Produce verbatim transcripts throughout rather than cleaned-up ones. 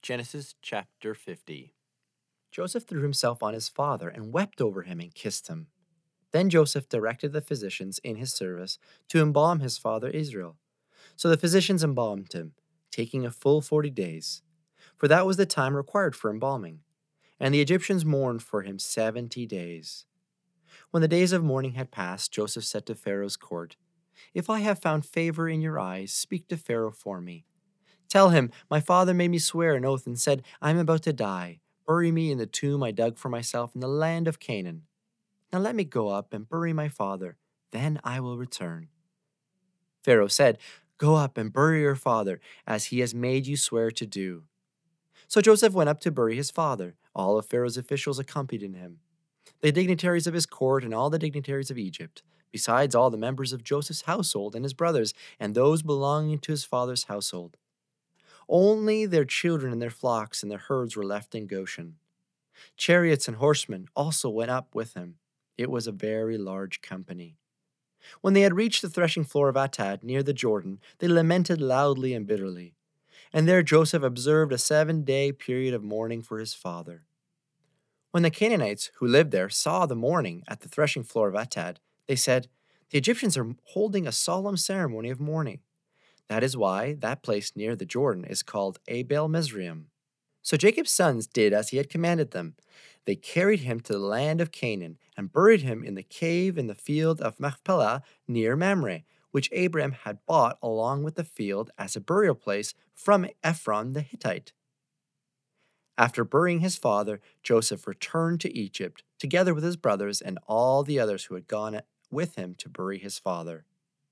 Genesis chapter fifty. Joseph threw himself on his father and wept over him and kissed him. Then Joseph directed the physicians in his service to embalm his father Israel. So the physicians embalmed him, taking a full forty days, for that was the time required for embalming. And the Egyptians mourned for him seventy days. When the days of mourning had passed, Joseph said to Pharaoh's court, "If I have found favor in your eyes, speak to Pharaoh for me. Tell him, my father made me swear an oath and said, I am about to die. Bury me in the tomb I dug for myself in the land of Canaan. Now let me go up and bury my father. Then I will return." Pharaoh said, "Go up and bury your father, as he has made you swear to do." So Joseph went up to bury his father. All of Pharaoh's officials accompanied him, the dignitaries of his court and all the dignitaries of Egypt, besides all the members of Joseph's household and his brothers, and those belonging to his father's household. Only their children and their flocks and their herds were left in Goshen. Chariots and horsemen also went up with him. It was a very large company. When they had reached the threshing floor of Atad near the Jordan, they lamented loudly and bitterly. And there Joseph observed a seven-day period of mourning for his father. When the Canaanites who lived there saw the mourning at the threshing floor of Atad, they said, "The Egyptians are holding a solemn ceremony of mourning." That is why that place near the Jordan is called Abel Mizraim. So Jacob's sons did as he had commanded them. They carried him to the land of Canaan and buried him in the cave in the field of Machpelah near Mamre, which Abraham had bought along with the field as a burial place from Ephron the Hittite. After burying his father, Joseph returned to Egypt, together with his brothers and all the others who had gone with him to bury his father.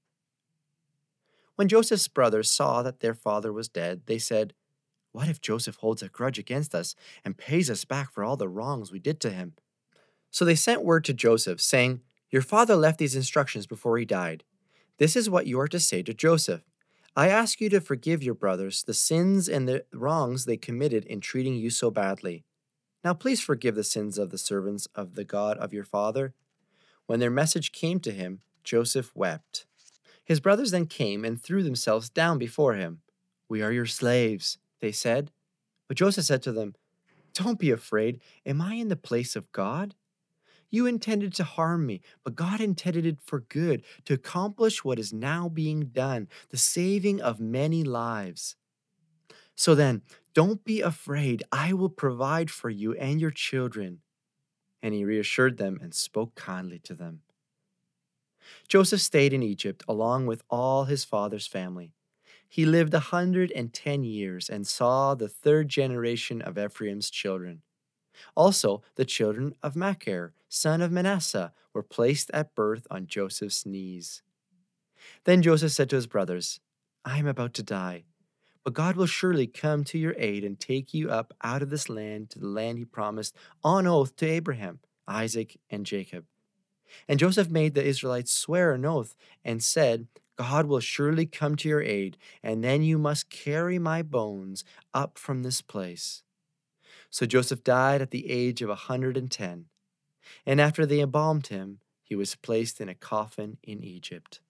When Joseph's brothers saw that their father was dead, they said, "What if Joseph holds a grudge against us and pays us back for all the wrongs we did to him?" So they sent word to Joseph, saying, "Your father left these instructions before he died. This is what you are to say to Joseph. I ask you to forgive your brothers the sins and the wrongs they committed in treating you so badly. Now please forgive the sins of the servants of the God of your father." When their message came to him, Joseph wept. His brothers then came and threw themselves down before him. "We are your slaves," they said. But Joseph said to them, "Don't be afraid. Am I in the place of God? You intended to harm me, but God intended it for good, to accomplish what is now being done, the saving of many lives. So then, don't be afraid. I will provide for you and your children." And he reassured them and spoke kindly to them. Joseph stayed in Egypt along with all his father's family. He lived a hundred and ten years and saw the third generation of Ephraim's children. Also, the children of Machir, son of Manasseh, were placed at birth on Joseph's knees. Then Joseph said to his brothers, "I am about to die, but God will surely come to your aid and take you up out of this land to the land he promised on oath to Abraham, Isaac, and Jacob." And Joseph made the Israelites swear an oath and said, "God will surely come to your aid, and then you must carry my bones up from this place." So Joseph died at the age of a hundred and ten, and after they embalmed him, he was placed in a coffin in Egypt.